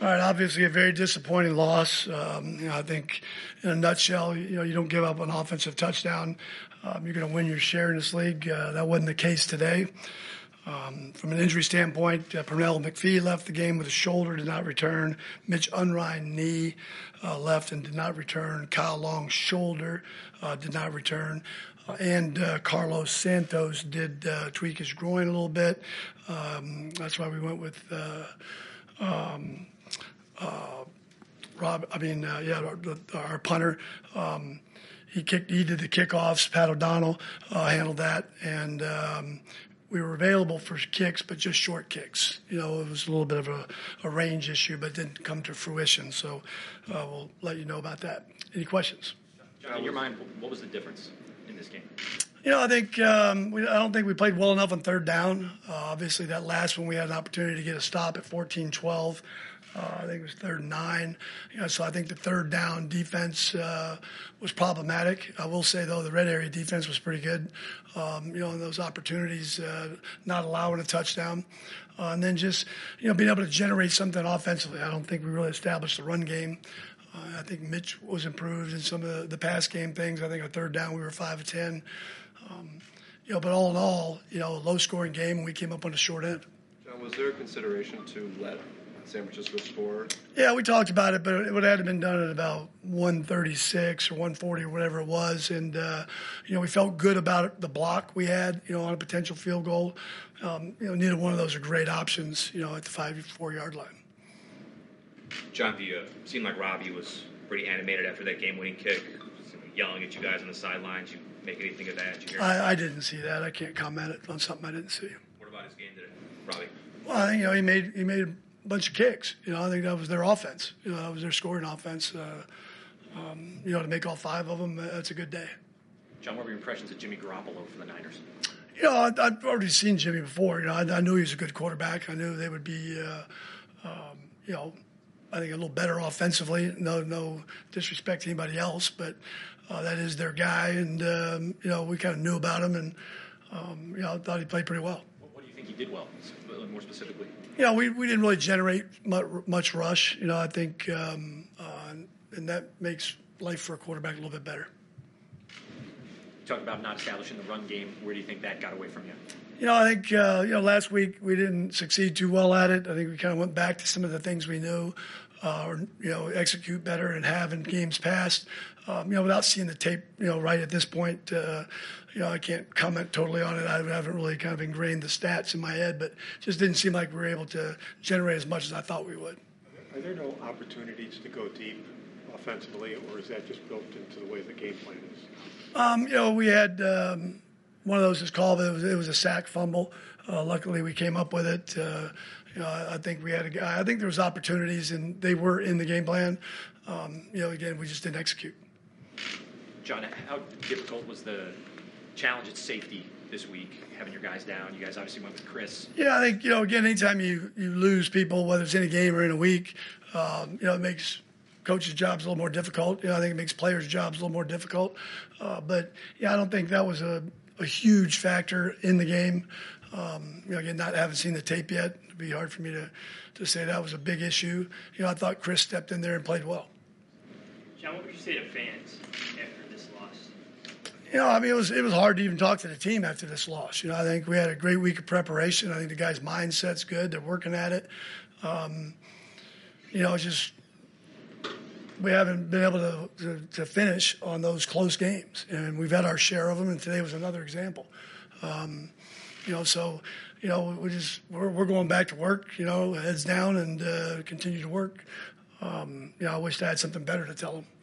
All right, obviously a very disappointing loss. I think in a nutshell, you don't give up an offensive touchdown. You're going to win your share in this league. That wasn't the case today. From an injury standpoint, Pernell McPhee left the game with a shoulder, did not return. Mitch Unrein, knee, left and did not return. Kyle Long, shoulder, did not return. And Carlos Santos did tweak his groin a little bit. That's why we went with our punter. He did the kickoffs. Pat O'Donnell handled that, and we were available for kicks, but just short kicks. It was a little bit of a range issue, but didn't come to fruition. So we'll let you know about that. Any questions? John, in your mind, what was the difference in this game? I think I don't think we played well enough on third down. Obviously, that last one we had an opportunity to get a stop at 14-12. I think it was 3rd and 9. So I think the third down defense was problematic. I will say, though, the red area defense was pretty good. In those opportunities, not allowing a touchdown. And then just, being able to generate something offensively. I don't think we really established the run game. I think Mitch was improved in some of the pass game things. I think on third down we were 5 of 10. But all in all, a low-scoring game, and we came up on the short end. John, was there a consideration to let San Francisco score? Yeah, we talked about it, but it would have been done at about 136 or 140 or whatever it was. And, we felt good about the block we had, on a potential field goal. Neither one of those are great options, at the 5-4-yard line. John, it seemed like Robbie was pretty animated after that game-winning kick, yelling at you guys on the sidelines. You make anything of that? I didn't see that. I can't comment on something I didn't see. What about his game today, Robbie? Well, I think he made a bunch of kicks. I think that was their offense. That was their scoring offense. To make all 5 of them, that's a good day. John, what were your impressions of Jimmy Garoppolo for the Niners? I'd already seen Jimmy before. I knew he was a good quarterback. I knew they would be, I think a little better offensively. No disrespect to anybody else, but that is their guy. And, we kind of knew about him, and, I thought he played pretty well. What do you think he did well, more specifically? We didn't really generate much rush. I think, and that makes life for a quarterback a little bit better. You talked about not establishing the run game. Where do you think that got away from you? I think, last week we didn't succeed too well at it. I think we kind of went back to some of the things we knew, execute better and have in games past. Without seeing the tape, right at this point, I can't comment totally on it. I haven't really kind of ingrained the stats in my head, but just didn't seem like we were able to generate as much as I thought we would. Are there no opportunities to go deep offensively, or is that just built into the way the game plan is? We had one of those is called. It was a sack fumble. Luckily, we came up with it. I think we had a guy. I think there was opportunities, and they were in the game plan. Again, we just didn't execute. John, how difficult was the challenge at safety this week, having your guys down? You guys obviously went with Chris. Yeah, I think, again, anytime you lose people, whether it's in a game or in a week, it makes coaches' jobs a little more difficult. I think it makes players' jobs a little more difficult. But I don't think that was a huge factor in the game. Again, haven't seen the tape yet. It'd be hard for me to say that was a big issue. I thought Chris stepped in there and played well. John, what would you say to fans after this loss? It was hard to even talk to the team after this loss. I think we had a great week of preparation. I think the guys' mindset's good. They're working at it. Just we haven't been able to finish on those close games, and we've had our share of them. And today was another example. We're going back to work. Heads down and continue to work. I wish I had something better to tell them.